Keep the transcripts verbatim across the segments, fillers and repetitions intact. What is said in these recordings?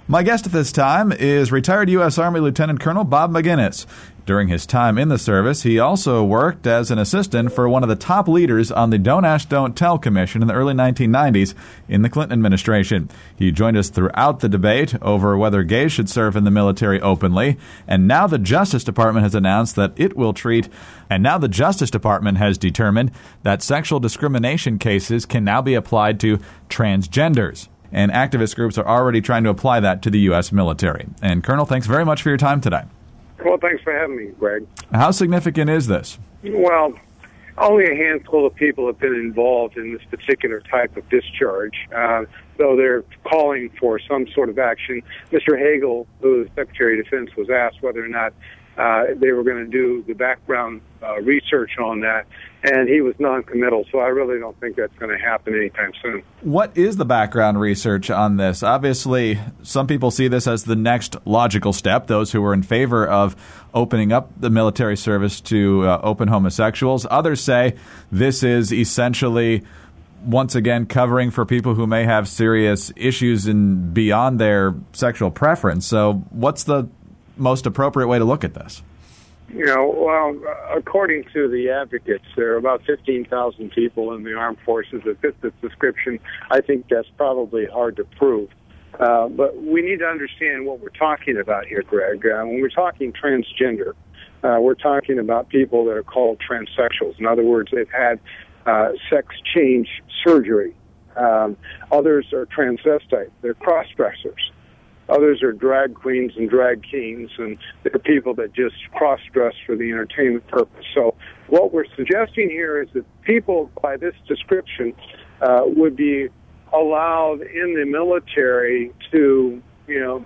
My guest at this time is retired U S. Army Lieutenant Colonel Bob Maginnis. During his time in the service, he also worked as an assistant for one of the top leaders on the Don't Ask, Don't Tell Commission in the early nineteen nineties in the Clinton administration. He joined us throughout the debate over whether gays should serve in the military openly, and now the Justice Department has announced that it will treat, and now the Justice Department has determined that sexual discrimination cases can now be applied to transgenders. And activist groups are already trying to apply that to the U S military. And Colonel, thanks very much for your time today. Well, thanks for having me, Greg. How significant is this? Well, only a handful of people have been involved in this particular type of discharge, uh, though they're calling for some sort of action. Mister Hagel, who is Secretary of Defense, was asked whether or not uh, they were going to do the background uh, research on that, and he was non-committal, so I really don't think that's going to happen anytime soon. What is the background research on this? Obviously, some people see this as the next logical step, those who are in favor of opening up the military service to uh, open homosexuals. Others say this is essentially, once again, covering for people who may have serious issues in beyond their sexual preference. So what's the most appropriate way to look at this? You know, well, according to the advocates, there are about fifteen thousand people in the armed forces that fit this description. I think that's probably hard to prove. Uh, but we need to understand what we're talking about here, Greg. Uh, when we're talking transgender, uh, we're talking about people that are called transsexuals. In other words, they've had uh, sex change surgery. Um, others are transvestite. They're cross-dressers. Others are drag queens and drag kings, and they're people that just cross-dress for the entertainment purpose. So what we're suggesting here is that people by this description uh, would be allowed in the military to, you know,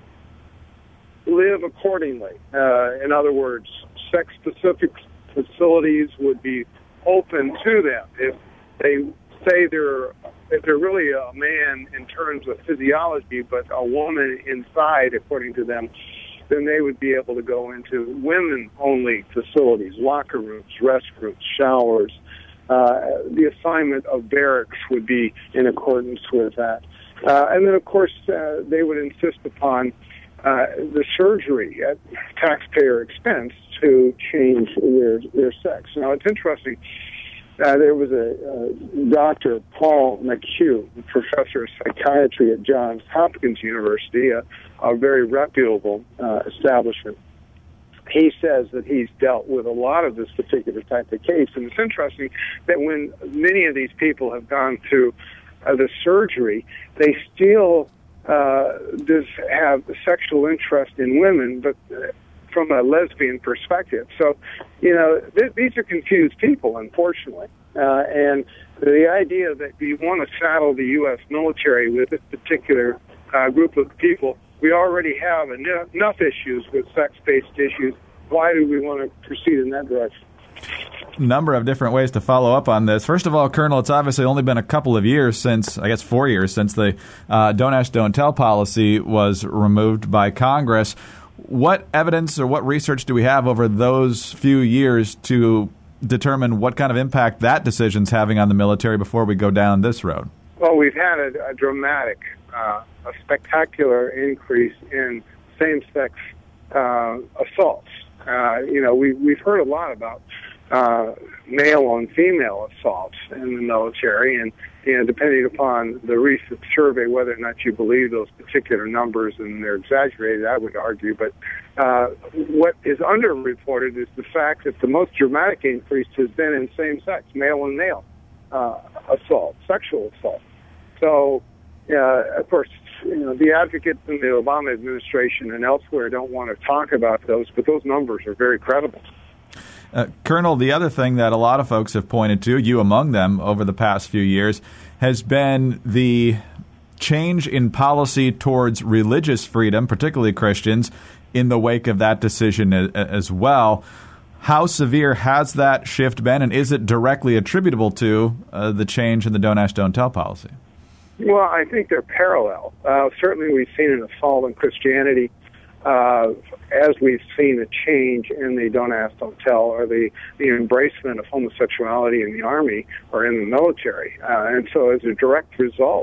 live accordingly. Uh, in other words, sex-specific facilities would be open to them. If they say they're if they're really a man in terms of physiology, but a woman inside, according to them, then they would be able to go into women-only facilities, locker rooms, restrooms, showers. Uh, the assignment of barracks would be in accordance with that. Uh, and then, of course, uh, they would insist upon uh, the surgery at taxpayer expense to change their, their sex. Now, it's interesting. Uh, there was a uh, Doctor Paul McHugh, professor of psychiatry at Johns Hopkins University, a, a very reputable uh, establishment. He says that he's dealt with a lot of this particular type of case, and it's interesting that when many of these people have gone through uh, the surgery, they still uh, does have sexual interest in women, but uh, from a lesbian perspective. So, you know, th- these are confused people, unfortunately. Uh, and the idea that you want to saddle the U S military with this particular uh, group of people, we already have en- enough issues with sex-based issues. Why do we want to proceed in that direction? Number of different ways to follow up on this. First of all, Colonel, it's obviously only been a couple of years since, I guess four years, since the uh, Don't Ask, Don't Tell policy was removed by Congress. What evidence or what research do we have over those few years to determine what kind of impact that decision's having on the military before we go down this road? Well, we've had a, a dramatic, uh, a spectacular increase in same-sex uh, assaults. Uh, you know, we, we've heard a lot about uh, male-on-female assaults in the military, and you know, depending upon the recent survey, whether or not you believe those particular numbers, and they're exaggerated, I would argue. But uh, what is underreported is the fact that the most dramatic increase has been in same-sex, male-on-male uh, assault, sexual assault. So, uh, of course, you know, the advocates in the Obama administration and elsewhere don't want to talk about those, but those numbers are very credible. Uh, Colonel, the other thing that a lot of folks have pointed to, you among them, over the past few years, has been the change in policy towards religious freedom, particularly Christians, in the wake of that decision as well. How severe has that shift been, and is it directly attributable to uh, the change in the Don't Ask, Don't Tell policy? Well, I think they're parallel. Uh, certainly we've seen an assault on Christianity uh, as we've seen a change in the Don't Ask, Don't Tell, or the, the embracement of homosexuality in the Army or in the military. Uh, and so as a direct result,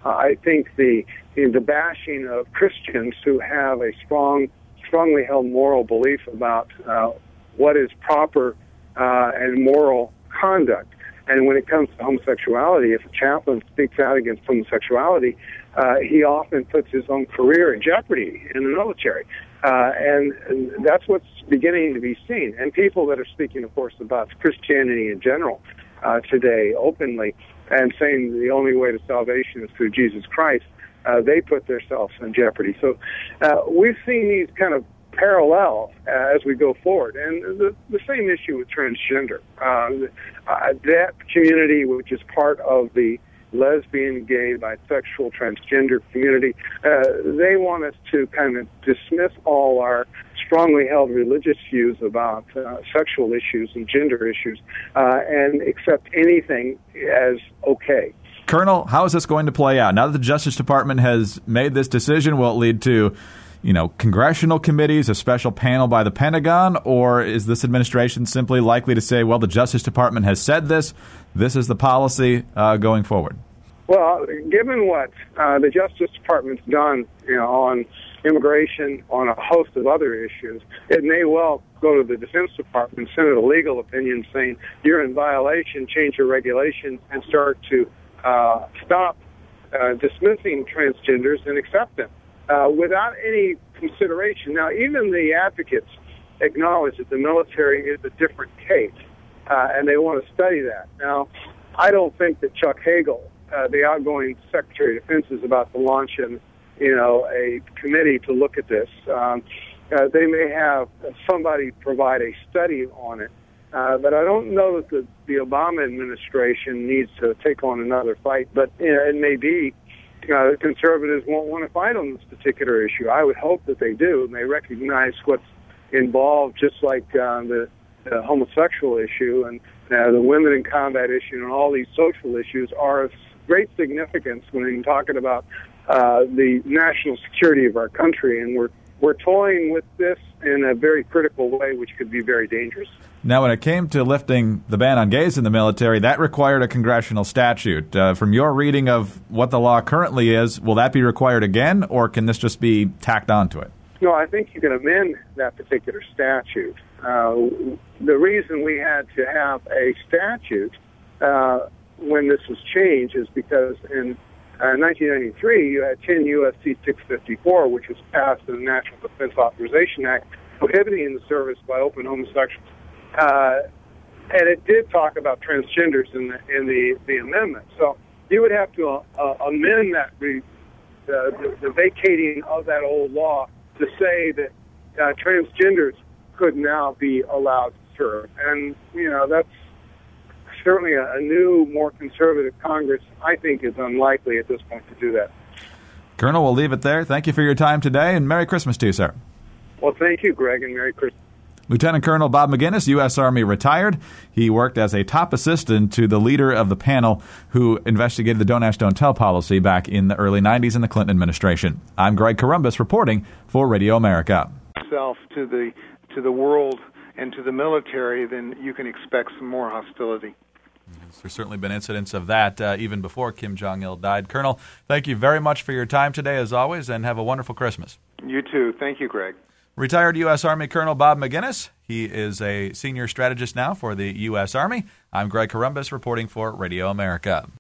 I think the the bashing of Christians who have a strong, strongly held moral belief about uh, what is proper uh, and moral conduct. And when it comes to homosexuality, if a chaplain speaks out against homosexuality, uh, he often puts his own career in jeopardy in the military. Uh, and, and that's what's beginning to be seen. And people that are speaking, of course, about Christianity in general uh, today openly and saying the only way to salvation is through Jesus Christ, uh, they put themselves in jeopardy. So uh, we've seen these kind of parallel uh, as we go forward. And the, the same issue with transgender. Uh, uh, that community, which is part of the lesbian, gay, bisexual, transgender community, uh, they want us to kind of dismiss all our strongly held religious views about uh, sexual issues and gender issues uh, and accept anything as okay. Colonel, how is this going to play out? Now that the Justice Department has made this decision, will it lead to, you know, congressional committees, a special panel by the Pentagon, or is this administration simply likely to say, well, the Justice Department has said this, this is the policy uh, going forward? Well, given what uh, the Justice Department's done, you know, on immigration, on a host of other issues, it may well go to the Defense Department, send it a legal opinion saying you're in violation, change your regulations, and start to uh, stop uh, dismissing transgenders and accept them uh, without any consideration. Now, even the advocates acknowledge that the military is a different case, uh, and they want to study that. Now, I don't think that Chuck Hagel, Uh, the outgoing Secretary of Defense, is about to launch in, you know, a committee to look at this. Um, uh, they may have somebody provide a study on it, uh, but I don't know that the, the Obama administration needs to take on another fight. But you know, it may be uh, conservatives won't want to fight on this particular issue. I would hope that they do, and they recognize what's involved, just like uh, the, the homosexual issue and uh, the women in combat issue and all these social issues are of great significance when you're talking about uh, the national security of our country, and we're we're toying with this in a very critical way, which could be very dangerous. Now, when it came to lifting the ban on gays in the military, that required a congressional statute. Uh, from your reading of what the law currently is, will that be required again, or can this just be tacked onto it? No, I think you can amend that particular statute. Uh, the reason we had to have a statute uh, when this was changed is because in uh, nineteen ninety-three you had ten U S C six fifty-four, which was passed in the National Defense Authorization Act, prohibiting the service by open homosexuals. Uh, and it did talk about transgenders in the, in the, the amendment. So you would have to uh, amend that, re, uh, the, the vacating of that old law to say that uh, transgenders could now be allowed to serve. And, you know, that's certainly a, a new, more conservative Congress, I think, is unlikely at this point to do that. Colonel, we'll leave it there. Thank you for your time today, and Merry Christmas to you, sir. Well, thank you, Greg, and Merry Christmas. Lieutenant Colonel Bob Maginnis, U S. Army retired. He worked as a top assistant to the leader of the panel who investigated the Don't Ask, Don't Tell policy back in the early nineties in the Clinton administration. I'm Greg Corombos reporting for Radio America. Self to the to the world and to the military, then you can expect some more hostility. There's certainly been incidents of that uh, even before Kim Jong-il died. Colonel, thank you very much for your time today, as always, and have a wonderful Christmas. You too. Thank you, Greg. Retired U S. Army Colonel Bob Maginnis. He is a senior strategist now for the U S. Army. I'm Greg Corombos reporting for Radio America.